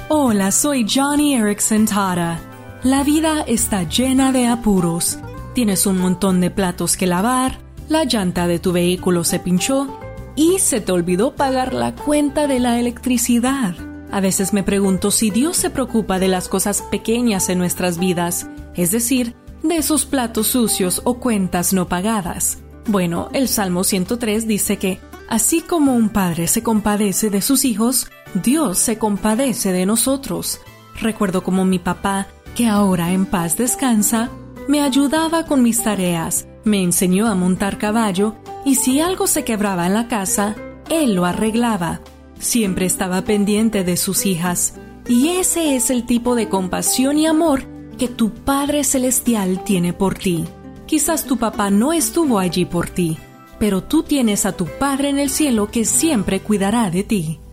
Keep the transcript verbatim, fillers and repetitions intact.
Hola, soy Johnny Erickson Tara. La vida está llena de apuros. Tienes un montón de platos que lavar, la llanta de tu vehículo se pinchó y se te olvidó pagar la cuenta de la electricidad. A veces me pregunto si Dios se preocupa de las cosas pequeñas en nuestras vidas, es decir, de esos platos sucios o cuentas no pagadas. Bueno, el Salmo ciento tres dice que, así como un padre se compadece de sus hijos, Dios se compadece de nosotros. Recuerdo como mi papá, que ahora en paz descansa, me ayudaba con mis tareas, me enseñó a montar caballo y si algo se quebraba en la casa, él lo arreglaba. Siempre estaba pendiente de sus hijas. Y ese es el tipo de compasión y amor que tu Padre Celestial tiene por ti. Quizás tu papá no estuvo allí por ti, pero tú tienes a tu Padre en el cielo que siempre cuidará de ti.